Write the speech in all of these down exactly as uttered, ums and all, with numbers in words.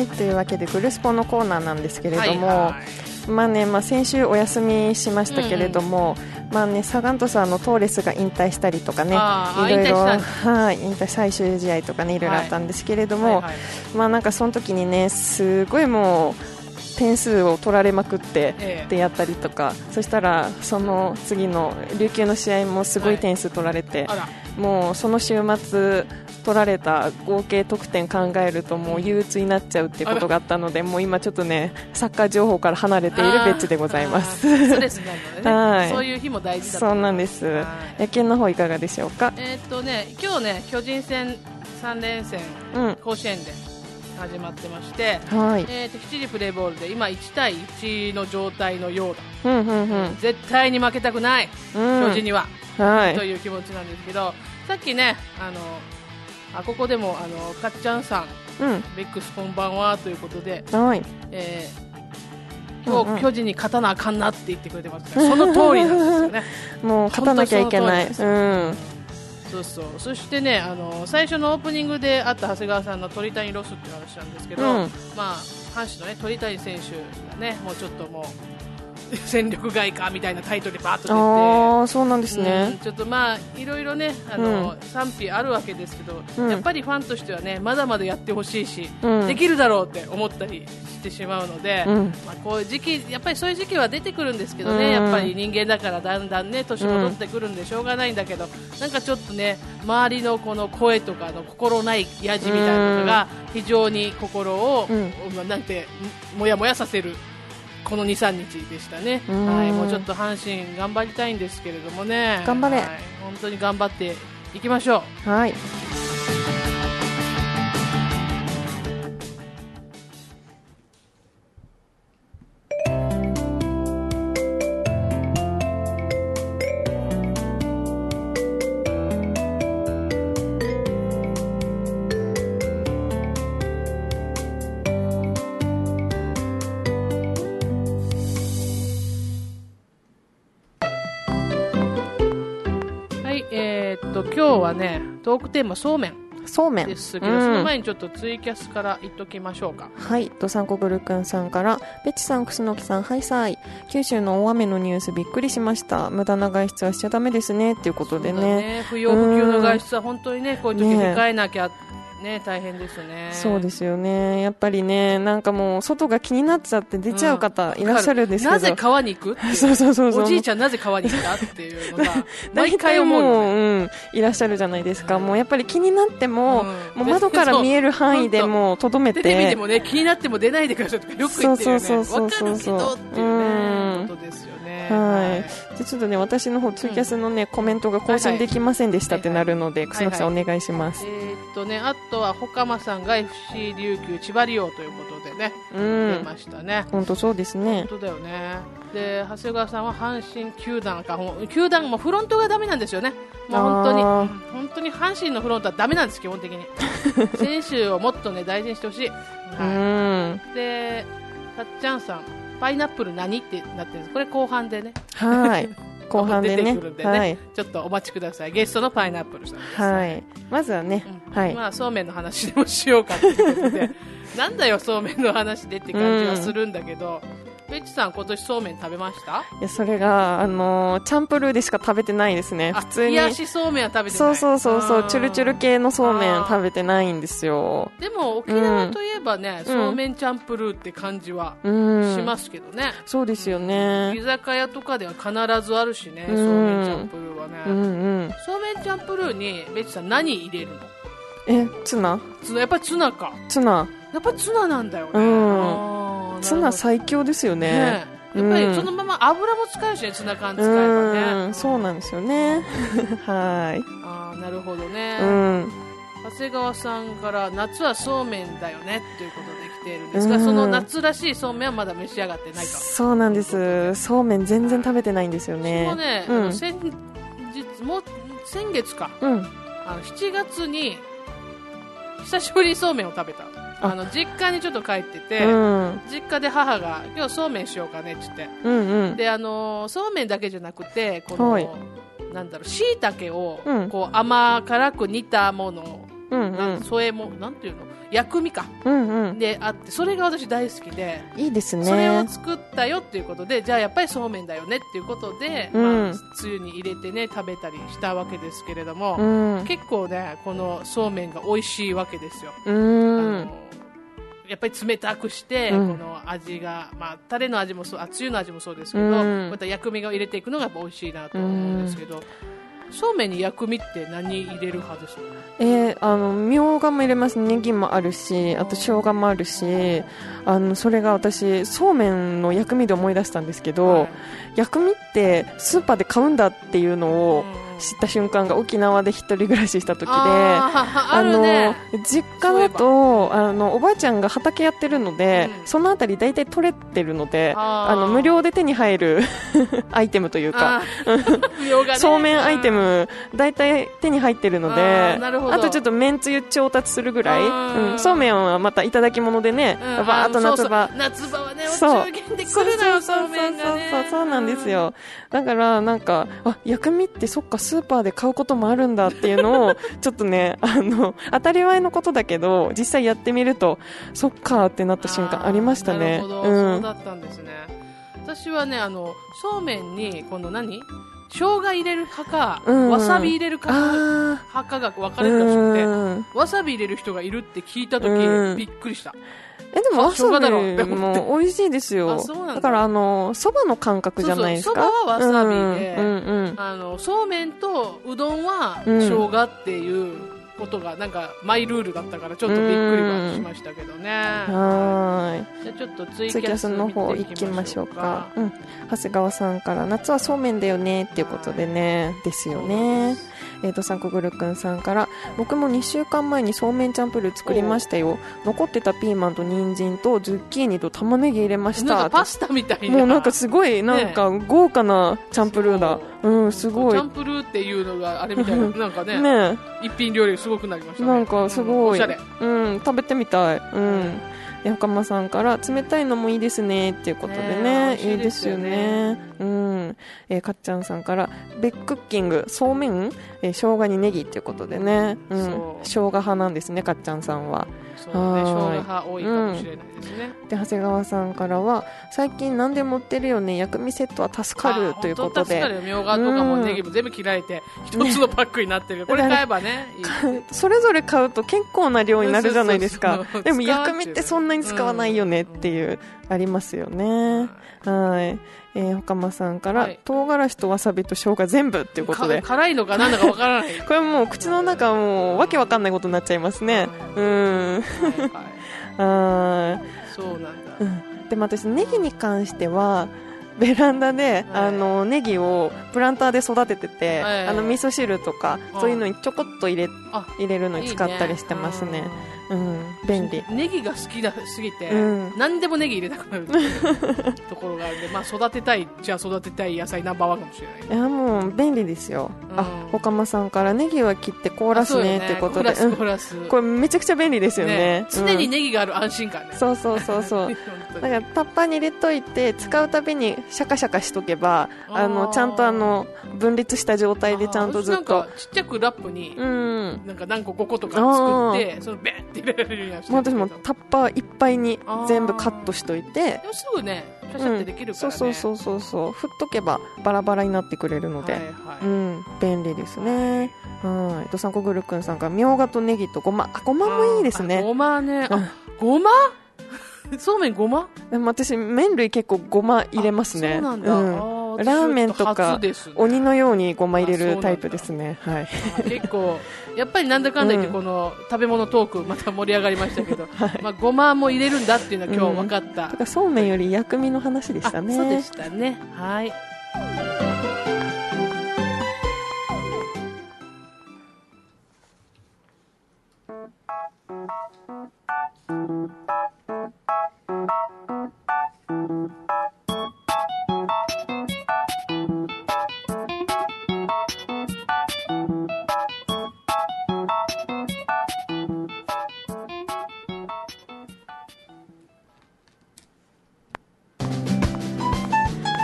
はい、というわけでグルスポのコーナーなんですけれども、はいはい、まあねまあ、先週お休みしましたけれども、うんうんまあね、サガン鳥さんのトーレスが引退したりとかね、いろいろはい引退最終試合とかねいろいろあったんですけれども、はいはいはい、まあなんかその時にねすごいもう点数を取られまくってでやったりとか、ええ、そしたらその次の琉球の試合もすごい点数取られて、はい、もうその週末取られた合計得点考えるともう憂鬱になっちゃうっていうことがあったので、もう今ちょっとねサッカー情報から離れているベッチでございます。 ストレスになるのでね、はい、そういう日も大事だと思います。 そうなんです、はい、野球の方いかがでしょうか。 えーっとね、今日ね巨人戦さん連戦、うん、甲子園で始まってまして、はいえー、と七時プレーボールで今いちたいいちの状態のようだ、うんうんうん、絶対に負けたくない、うん、巨人には、はい、という気持ちなんですけど、さっきねあのあここでもあのかっちゃんさん、うん、ベックスこんばんはということで、はいえー、今日、うんうん、巨人に勝たなあかんなって言ってくれてますから、その通りなんですよねもう勝たなきゃいけない、うん、 そうそう。そしてねあの最初のオープニングであった長谷川さんの鳥谷ロスっていう話なんですけど、うん、まあ、阪神の、ね、鳥谷選手がねもうちょっともう戦力外かみたいなタイトルでバーッと出て、 あそうなんですね、 うん、ちょっとまあいろいろねあの、うん、賛否あるわけですけど、うん、やっぱりファンとしてはねまだまだやってほしいし、うん、できるだろうって思ったりしてしまうので、うんまあ、こういう時期やっぱりそういう時期は出てくるんですけどね、うん、やっぱり人間だからだんだんね年戻ってくるんでしょうがないんだけど、うん、なんかちょっとね周りのこの声とかの心ないやじみたいなのが非常に心を、うん、なんてもやもやさせるこの にさんにちでしたね、はい、もうちょっと阪神頑張りたいんですけれどもね、 頑張れ、はい、 本当に頑張っていきましょう。 はい今日はねトークテーマそうめんそうめんですけど、うん、その前にちょっとツイキャスから言っときましょうか。 はいドサンコグルくんさんからベッチさん、クスノキさん、ハイサイ、九州の大雨のニュースびっくりしました。無駄な外出はしちゃダメですねっていうことで ね, ね不要不急の外出は本当にねこういう時控えなきゃね、大変ですね。 そうですよね。やっぱりねなんかもう外が気になっちゃって出ちゃう方いらっしゃるんですけど、うん、 なぜ川に行くっていうそうそうそうそう、 おじいちゃんなぜ川に行ったっていうのが毎回思うよね、 うん、いらっしゃるじゃないですか、うん、もうやっぱり気になっても、うん、もう窓から見える範囲でもとどめて、 テレビでもね気になっても出ないでくださいとかよく言ってるよね。わかるけどっていうね、うん、ことですよね。 はい、でちょっとね私の方ツイキャスのね、うん、コメントが更新できませんでしたってなるので、はいはい、楠木さんお願いします。 えーっとね、あとはほかまさんが エフシー 琉球千葉利用ということでね、うん、出ましたね。 本当そうですね。 本当だよね。で長谷川さんは阪神球団か球団もフロントがダメなんですよね。もう本当に本当に阪神のフロントはダメなんです基本的に選手をもっとね大事にしてほしい、はい、うんでたっちゃんさんパイナップル何ってなってるんです。これ後半でねはい後半でね出てくるんでね、はい、ちょっとお待ちください。ゲストのパイナップルさんです、 はい、まずはね、 うんはい、まあそうめんの話でもしようかということでなんだよそうめんの話でって感じはするんだけど、ベッチさん今年そうめん食べました？ いやそれがあのー、チャンプルーでしか食べてないですね。普通に冷やしそうめんは食べてない。 そうそうそうそうチュルチュル系のそうめん食べてないんですよ。 でも沖縄といえばね、うん、そうめんチャンプルーって感じはしますけどね、 うん、そうですよね。 居酒屋とかでは必ずあるしね、うん、そうめんチャンプルーはね、うんうん、そうめんチャンプルーにベッチさん何入れるの？ えツナ？ ツナやっぱりツナか。 ツナやっぱりツナなんだよね、 うん、ツナ最強ですよ ね, ねやっぱりそのまま油も使うしね、ツナ缶使えばね、 うん、そうなんですよねはいあなるほどね、 うん、 長谷川さんから夏はそうめんだよねということで来ているんですが、うん、その夏らしいそうめんはまだ召し上がってないと。 そうなんです。そうめん全然食べてないんですよね。 私もね、うん、あの先日もう先月か、うん、あのしちがつに久しぶりにそうめんを食べた。あの実家にちょっと帰ってて、うん、実家で母が今日そうめんしようかねって言って、うんうん、であのそうめんだけじゃなくてこの、はい、なんだろう椎茸をこう甘辛く煮たものうんうん、添えもなんていうの薬味か、うんうん、であってそれが私大好きでいいですね。 それを作ったよっていうことでじゃあやっぱりそうめんだよねっていうことで、うんまあ、つゆに入れてね食べたりしたわけですけれども、うん、結構ねこのそうめんが美味しいわけですよ。うん、あのやっぱり冷たくして、うん、この味が、まあ、タレの味もそう、あ、つゆの味もそうですけど、うん、また薬味を入れていくのがやっぱ美味しいなと思うんですけど、うん、そうめんに薬味って何入れる派ですか？ えー、あのみょうがも入れます。ネギもあるし、あと生姜もあるし、あのそれが私そうめんの薬味で思い出したんですけど、はい、薬味ってスーパーで買うんだっていうのを、うん知った瞬間が沖縄で一人暮らしした時で、ああの、ね、実家だとあのおばあちゃんが畑やってるので、うん、そのあたり大体取れてるので、ああの無料で手に入るアイテムというか、ね、そうめんアイテム大体手に入ってるので、 あ, あとちょっとめんつゆ調達するぐらい、うん、そうめんはまたいただき物でね、うん、バーっと夏場そうそう夏場はねお中元で来るのよそうめんがね。 そうそうそうなんですよ。だからなんかあ薬味ってそっかスーパーで買うこともあるんだっていうのをちょっとねあの当たり前のことだけど実際やってみるとそっかってなった瞬間ありましたね。 なるほど、うん、そうだったんですね。私はねあのそうめんにこの何生姜入れる派か、うん、わさび入れるか派かが分かれるらしくて、うん、わさび入れる人がいるって聞いた時、うん、びっくりした。 えでもわさびも美味しいですよ。だ, だからあのそばの感覚じゃないですか。 そばはわさびで、うんうんうん、あのそうめんとうどんは生姜っていうことがなんかマイルールだったからちょっとびっくりはしましたけどね。はい。じゃあちょっとツイキャスの方行きましょうか。 うん、長谷川さんから夏はそうめんだよねっていうことでねですよね。えーとさんこぐるくんさんから僕もにしゅうかんまえにそうめんチャンプルー作りましたよ。残ってたピーマンと人参とズッキーニと玉ねぎ入れました。 なんかパスタみたいなもうなんかすごいなんか豪華なチャンプルーだ、ね、うんすごいチャンプルーっていうのがあれみたいななんか ね, ね一品料理すごくなりましたね。 なんかすごい、 うん、おしゃれ、 うん、食べてみたい、うん岡間さんから冷たいのもいいですねっていうことで ね, ねいいですよね、うんえー、かっちゃんさんからベックッキングそうめん、えー、生姜にネギっていうことでね、うん、生姜派なんですねかっちゃんさんは。 そうね、生姜派多いかもしれないですね、 うん、で長谷川さんからは最近何でも売ってるよね薬味セットは助かるということで。 助かるよ。みょうがとかもネギも全部切られて一つのパックになってる、ね、これ買えばねいいそれぞれ買うと結構な量になるじゃないですか。そうそうそうでも薬味ってそんなに使わないよねっていう、うん、ありますよね。はい、えー、岡間さんから、はい、唐辛子とわさびと生姜全部っていうことで辛いのかなんだかわからないこれもう口の中もうわけわかんないことになっちゃいますね。うん、はい、あそうなんだ、 うん、でも私ネギに関してはベランダで、はい、あのネギをプランターで育ててて、はい、あの味噌汁とかそういうのにちょこっと入れ、入れるのに使ったりしてますね。うん、便利。 ネギが好きだすぎて、うん、何でもネギ入れたくなるところがあるんで、まあ、育てたいじゃあ育てたい野菜ナンバーワンかもしれない。 いやもう便利ですよ、うん、あ岡間さんからネギは切って凍らすねってことで、 凍らす凍らす、 うん、これめちゃくちゃ便利ですよ ね, ね常にネギがある安心感ね、 うん、そうそうそうそうだからタッパーに入れといて使うたびにシャカシャカしとけばあのちゃんとあの分裂した状態でちゃんとずっとなんかちっちゃくラップに、うん、なんか何個ごことか作ってそのベンって入れられるようにして、 私もタッパーいっぱいに全部カットしといてでもすぐねシャシャってできるからね、 うん、そうそうそうそう振っとけばバラバラになってくれるので、はいはい、うん、便利ですね。はい、どさんこぐるくんさんがみょうがとネギとごま、あごまもいいですね。 ごまね、あごまそうめんごまでも私麺類結構ごま入れますね。 そうなんだ、うんラーメンとか、ね、鬼のようにごま入れるタイプですね。はい、 結構やっぱりなんだかんだ言ってこの食べ物トークまた盛り上がりましたけど、はい、まあ、ごまも入れるんだっていうのは今日分かった、うん、 だからそうめんより薬味の話でしたね。 そうでしたね。はい、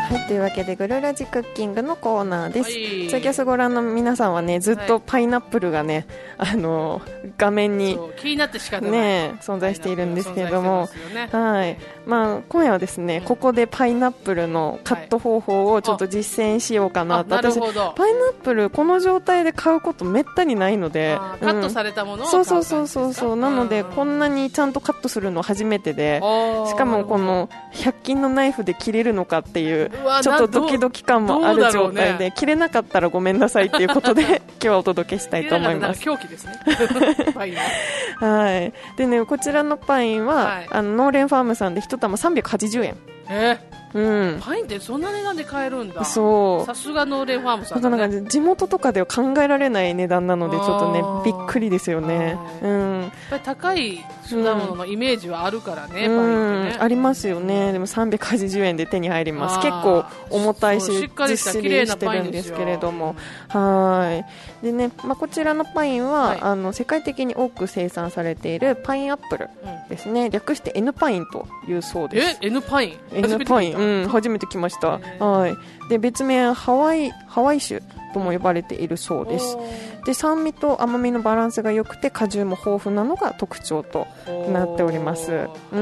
はい、というわけでグルラジクッキングのコーナーです。 はい、 ツイキャスご覧の皆さんはねずっとパイナップルがね、はい、あの画面に気になって仕方ない、 ね、存在しているんですけれども、 ね、 はい、まあ、今夜はですね、うん、ここでパイナップルのカット方法をちょっと実践しようかなと、はい、私パイナップルこの状態で買うことめったにないので、 うん、カットされたものをそうそうそうそうそう、なので、うん、こんなにちゃんとカットするの初めてで、しかもこのひゃく均のナイフで切れるのかっていうちょっとドキドキ感もある状態で、ね、切れなかったらごめんなさいっていうことで今日はお届けしたいと思います。 狂気ですねパインはい、でね、こちらのパインは、はい、あのノーレンファームさんで一玉さんびゃくはちじゅうえん。 えーうん、 パインってそんな値段で買えるんだ。 そう、 さすがノーレンファームさんだ、ね、 なんか地元とかでは考えられない値段なのでちょっとねびっくりですよね。うん、 やっぱり高い果物のイメージはあるからね、うん、パインってねありますよね。でもさんびゃくはちじゅうえんで手に入ります。結構重たいししっかりしたずっしりしてるんですけれども、はいでね、まあ、こちらのパインは、はい、あの世界的に多く生産されているパインアップルですね、うん、略して N パインというそうです。 え N パイン N パイン、うん、初めて聞きました。はい、で別名ハワイハワイ種とも呼ばれているそうです。で酸味と甘みのバランスが良くて果汁も豊富なのが特徴となっております。うん、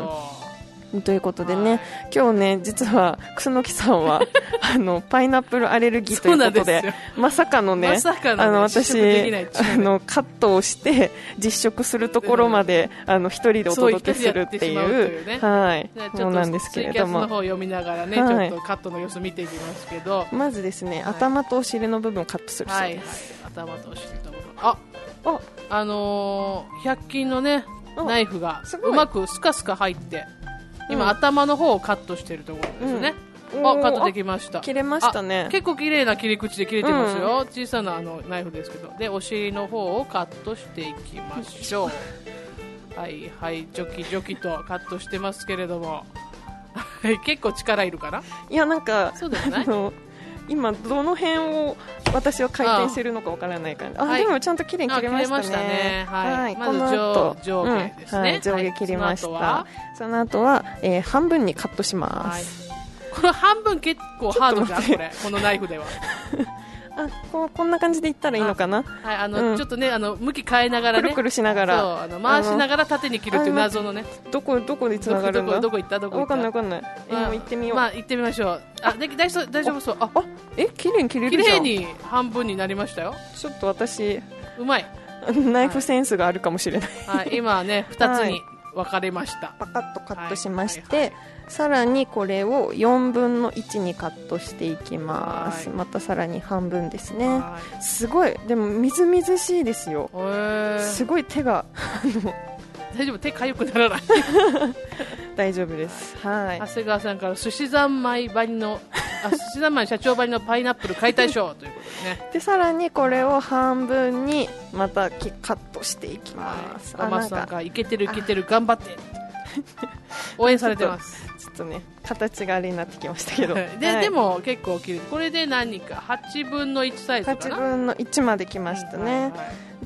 ということでね、はい、今日ね実は楠木さんはあのパイナップルアレルギーということでまさかのね、まさかのね、あの私あのカットをして実食するところまで、うん、あの一人でお届けするっていう、ね、はいそうなんですけれども、 ツイキャスの方を読みながらね、はい、ちょっとカットの様子見ていきますけど、 まずですね、はい、頭とお尻の部分をカットするそうです。 はいはい、頭とお尻の部分、あああのー、ひゃく均のねナイフがうまくスカスカ入って今、うん、頭の方をカットしているところですね、うん、あカットできました。 切れましたね。 結構綺麗な切り口で切れてますよ、うん、小さなあのナイフですけど、でお尻の方をカットしていきましょうはいはいジョキジョキとカットしてますけれども結構力いるかな。 いやなんかそうでもない今どの辺を私は回転してるのかわからないから、ああ、はい、でもちゃんと綺麗に切れましたね。 したね、はいはい、 まず上上下ですね、うんはい、 上下切りました、はい、その後は、えー、半分にカットします、 はい、この半分結構ハードじゃんこれこのナイフではあ こ, こんな感じでいったらいいのかな。 はい、あの、うん、ちょっとねあの向き変えながらねくるくるしながらそうあの回しながら縦に切るっていう謎のね。 どこどこでつながるんだ。 どこどこ行ったどこ行った。 わかんないわかんない。えもう行ってみよう。 まあ行ってみましょう。あで大丈夫大丈夫そう。ああえ綺麗に切れるじゃん。 綺麗に半分になりましたよ。 ちょっと私うまいナイフセンスがあるかもしれない。 はい、はい、今ねふたつに分かれました。 パカッとカットしまして。はいはいはい、さらにこれをよんぶんのいちにカットしていきます。またさらに半分ですね。すごいでもみずみずしいですよ。すごい手が大丈夫手かゆくならない大丈夫です、はい、 長谷川さんから寿司三昧ばりのあ寿司三昧社長ばりのパイナップル解体ショーということでね。 でさらにこれを半分にまたカットしていきます。 ママさんがいけてるいけてる頑張って応援されてます。 ちょっとね形があれになってきましたけどで、はい、でも結構切る。これで何かはちぶんのいちサイズかな。 はちぶんのいちまできましたね、うんはいはい、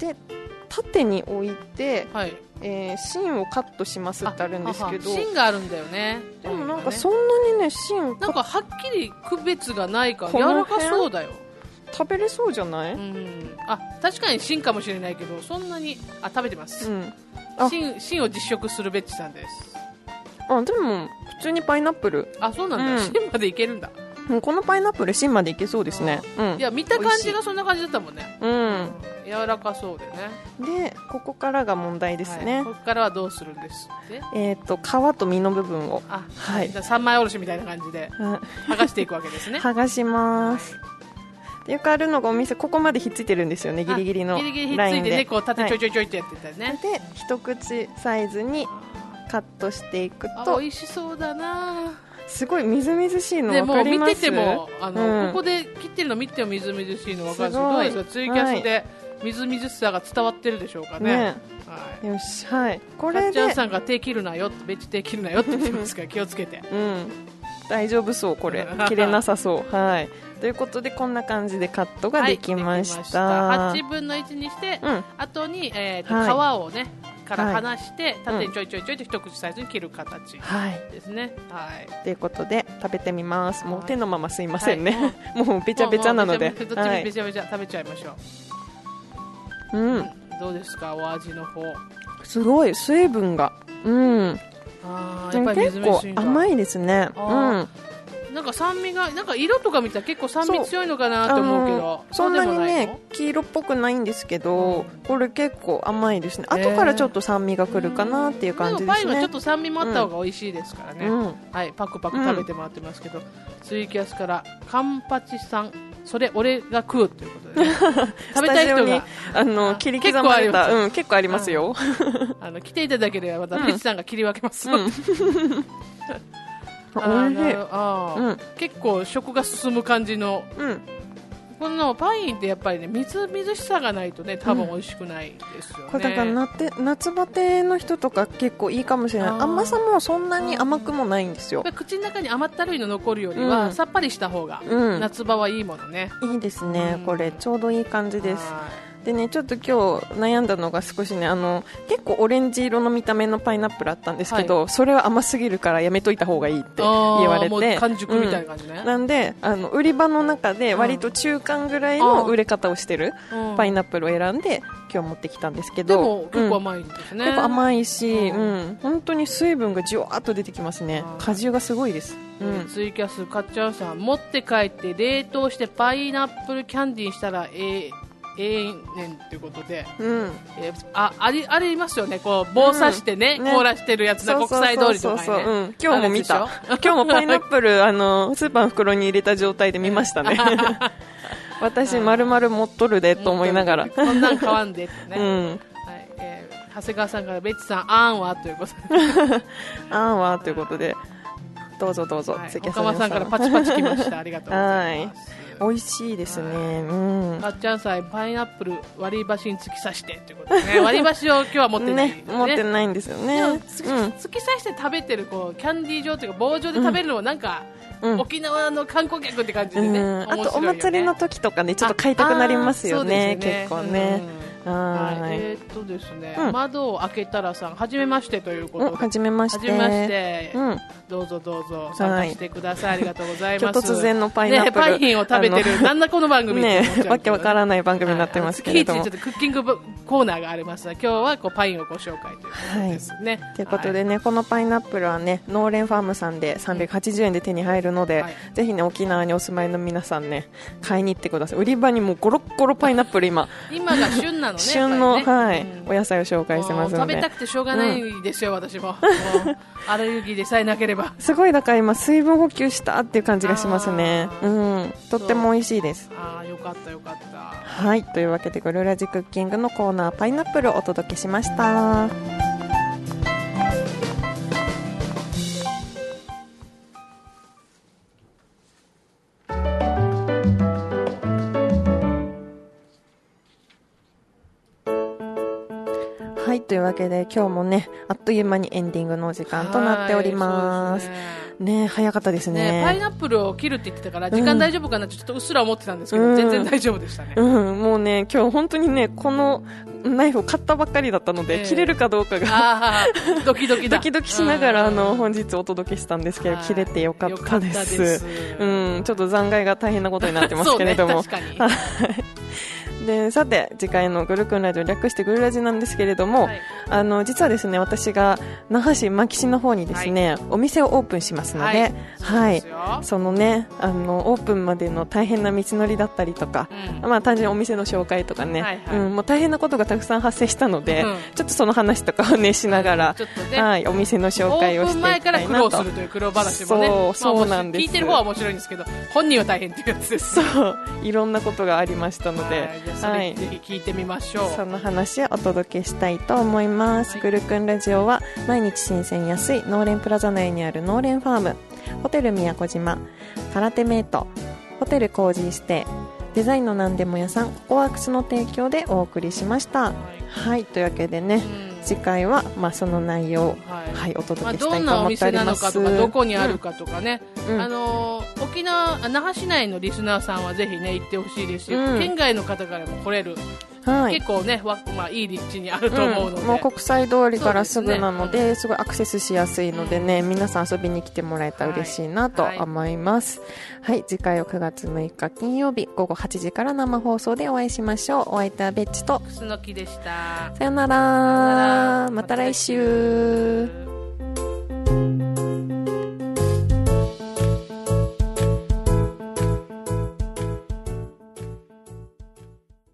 で縦に置いて、はいえー、芯をカットしますってあるんですけど、 芯があるんだよね。 でもなんかそんなにね芯なんかはっきり区別がないから柔らかそうだよ。 食べれそうじゃない？ うん、あ確かに芯かもしれないけどそんなにあ食べてます、うん、芯, 芯を実食するベッチさんです。 あでも普通にパイナップル。 あそうなんだ、うん、芯までいけるんだ。 このパイナップル芯までいけそうですね、うん、 いや見た感じがそんな感じだったもんね、 うん、 柔らかそうでね。 でここからが問題ですね、 はい、ここからはどうするんですで、えー、と皮と身の部分をあ、はい、三枚おろしみたいな感じで剥がしていくわけですね。 剥がします。よくあるのがお店ここまでひっついてるんですよね。ギリギリのラインでギリギリひっついてねこう縦ちょいちょいちょいってやってたね、 はい、で一口サイズにカットしていくと美味しそうだな。 すごいみずみずしいの分かります。 見ててもあの、うん、ここで切ってるの見てもみずみずしいの分かる。すごいですかツイキャスでみずみずしさが伝わってるでしょうかね。ねはい、よしはいこれでかっちゃんさんが手切るなよベッチ手切るなよって言ってますから気をつけて、 うん、大丈夫そうこれ切れなさそうはいということでこんな感じでカットができました、 はい、できました。はちぶんのいちにして、うん、後に、えーとはい、皮をねから離して、はい、縦にちょいちょいちょいと一口サイズに切る形ですね。はい。 ということで食べてみます。もう手のまますいませんね。はい、もうべちゃべちゃなので。 どっちもべちゃべちゃ食べちゃいましょう。うん。どうですかお味の方。 すごい水分が。うん。 あやっぱり結構甘いですね。うん。 なんか酸味がなんか色とか見たら結構酸味強いのかなと思うけど、 そんなにね黄色っぽくないんですけど、うん、これ結構甘いですね。後からちょっと酸味がくるかなっていう感じですね。 パイはちょっと酸味もあった方が美味しいですからね。うん、はい、パクパク食べてもらってますけど、うん、ツイキャスからカンパチさん、それ俺が食うということで、ね、食べたい人があの切り刻まれた、うん、結構ありますよ。 あの来ていただければまたフェチさんが切り分けます。うんおいしい。 あ、うん、結構食が進む感じの、うん、このパインってやっぱりねみずみずしさがないとね多分美味しくないですよね。 これだから夏夏バテの人とか結構いいかもしれない。甘さもそんなに甘くもないんですよ。 口の中に甘ったるいの残るよりは、うん、さっぱりした方が、うん、夏場はいいものね。 いいですね、うん、これちょうどいい感じです。でね、ちょっと今日悩んだのが少しね、あの結構オレンジ色の見た目のパイナップルあったんですけど、はい、それは甘すぎるからやめといた方がいいって言われて、 完熟みたいな感じね、 うん、なんであの売り場の中で割と中間ぐらいの売れ方をしてるパイナップルを選んで今日持ってきたんですけど、 でも結構甘いんですね、 うん、結構甘いし、うんうん、本当に水分がじわーっと出てきますね。果汁がすごいです。 うん、ツイキャスかっちゃんさん、持って帰って冷凍してパイナップルキャンディーしたらええ永遠ということで、うんえー、あ, あ, りありますよね、こう棒刺してね、うん、ね凍らしてるやつで国際通りとかね。 今日も見た。今日もパイナップルあのスーパーの袋に入れた状態で見ましたね。私丸々持っとるでと思いながら、 こんなん買わんでってね、うんはいえー、長谷川さんからベッチさんあんはということであんはということでどうぞどうぞ、はい、 岡間さんからパチパチきました。ありがとうございます。 美味しいですね。うん。 かっちゃんさんパイナップル割り箸に突き刺してということでね。割り箸を今日は持ってない、ねね、持ってないんですよね。 突き、うん、突き刺して食べてるこうキャンディー状というか棒状で食べるのはなんか、うん、沖縄の観光客って感じでね。うん、 あとお祭りの時とかねちょっと買いたくなりますよね。ね結構ね。うんはい、えー、っとですね、うん、窓を開けたらさん、はじめましてということで、 はじめまして、 はじめまして、うん、どうぞどうぞ参加してください、はい、ありがとうございます。 突然のパイナップル、 ね、パインを食べてる、なんだこの番組ね、わけわからない番組になってますけれども、 ちょっとクッキングコーナーがありますが、今日はこうパインをご紹介ということですね。 はい、ということでね、はい、このパイナップルはね、ノーレンファームさんでさんびゃくはちじゅうえんで手に入るので、はい、ぜひね沖縄にお住まいの皆さんね買いに行ってください。売り場にもゴロッゴロパイナップル今今が旬なのね。 旬の、ねはいうん、お野菜を紹介してますので食べたくてしょうがないですよ、うん、私ももアレルギーでさえなければすごいだから今水分補給したっていう感じがしますね、うん、とっても美味しいです。 あよかったよかった。 はいというわけでグルラジクッキングのコーナーパイナップルをお届けしました。はい、というわけで今日もねあっという間にエンディングのお時間となっております。ね早かったです ね, ねパイナップルを切るって言ってたから時間大丈夫かなってちょっとうっすら思ってたんですけど、うん、全然大丈夫でしたね、 うん、もうね今日本当にねこのナイフを買ったばっかりだったので、えー、切れるかどうかがドキドキだドキドキしながらあの本日お届けしたんですけど切れてよかったです。ですうん、ちょっと残骸が大変なことになってますけれどもそうね確かにでさて次回のグルクンラジオ略してグルラジなんですけれども、はい、あの実はですね私が那覇市牧市の方にですね、はい、お店をオープンしますので、はいはい、そのねあのオープンまでの大変な道のりだったりとか、うんまあ、単純にお店の紹介とかね、はいはいうん、もう大変なことがたくさん発生したので、うん、ちょっとその話とかをねしながら、うんねはい、お店の紹介をしていきたいなと。オープン前から苦労するという苦労話もねそう、そうなんです。聞いてる方は面白いんですけど本人は大変っていうやつです、 ね、そういろんなことがありましたので、 はい、ぜひ聞いてみましょう。 その話をお届けしたいと思います、はい、グルクンラジオは毎日新鮮安いノーレンプラザ内にあるノーレンファーム、ホテル宮古島、空手メイト、ホテルコージーステイ、デザインのなんでも屋さんココワークスの提供でお送りしました、はい、はい、というわけでね、うん次回は、まあ、その内容を、はいはい、お届けしたいと思っております。まあ、どんなお店なのかとかどこにあるかとかね、うん、あの沖縄那覇市内のリスナーさんはぜひね行ってほしいですし、うん、県外の方からも来れるはい、 結構ね、まあ、いい立地にあると思うので、うん、 もう国際通りからすぐなの で, です、ね、うん、すごいアクセスしやすいのでね、うん、皆さん遊びに来てもらえたら嬉しいなと思います。はい、はい、次回はくがつむいか金曜日ごごはちじから生放送でお会いしましょう。お相手はベッチとクスノキでした。 さよなら、また来週。